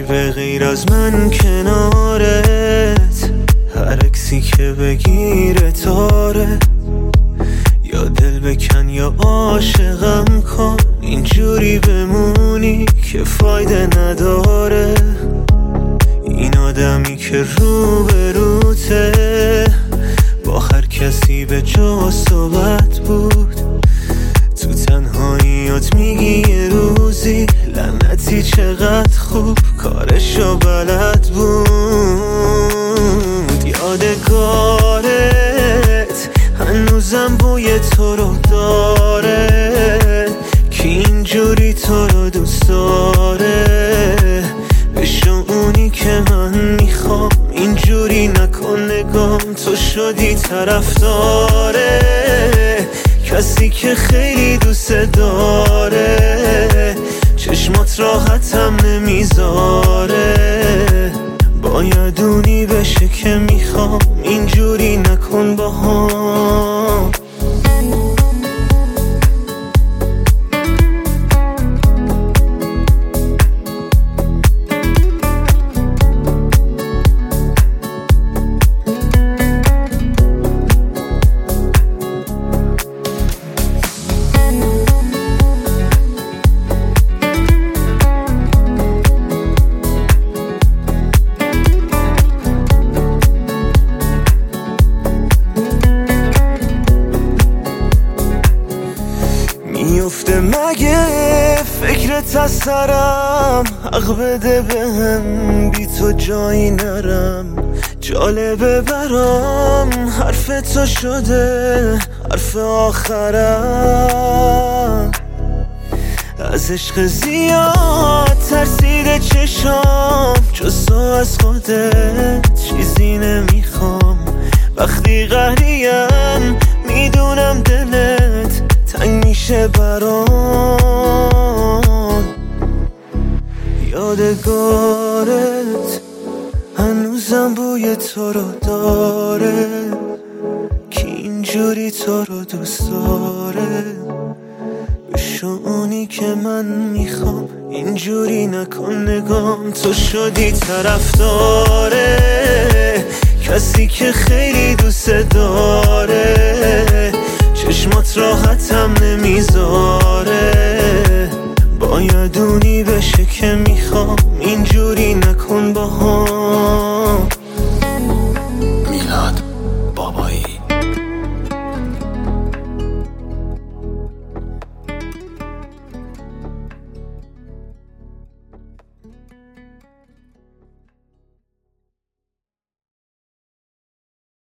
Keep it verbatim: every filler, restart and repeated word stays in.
به غیر از من کنارت، هر عکسی که بگیره تاره. یا دل بکن یا عاشقم کن، اینجوری بمونی که فایده نداره. این آدمی که رو به روته با هر کسی به جا صحبت بود، تو تنهاییات میگی یه روزی لعنتی چقدر خوب کارشو بلد بود. یادگارت هنوزم بوی تو رو داره، که اینجوری تو رو دوست داره. بشو اونی که من میخوام، اینجوری نکن نگام، تو شدی طرفداره کسی که خیلی دوست داره. چشمات راحتم نمیذاره، باید اونی بشه که میخوام، اینجوری نکن با هم. میفته مگه فکرت از سرم، حق بده بهم بی تو جایی نرم. جالبه برام حرف تو شده حرف آخرم. از عشق زیاد ترسیده چشام، جز تو از خودت چیزی نمیخوام. وقتی قهریم میدونم دلت تنگ میشه برام. یادگارت هنوزم بوی تو رو داره، که اینجوری تو رو دوست داره. بشو اونی که من میخوام، اینجوری نکن نگام، تو شدی طرفداره کسی که خیلی دوست داره. چشمات راحتم نمیذاره، باید اونی بشه که میخوام، اینجوری نکن با هم.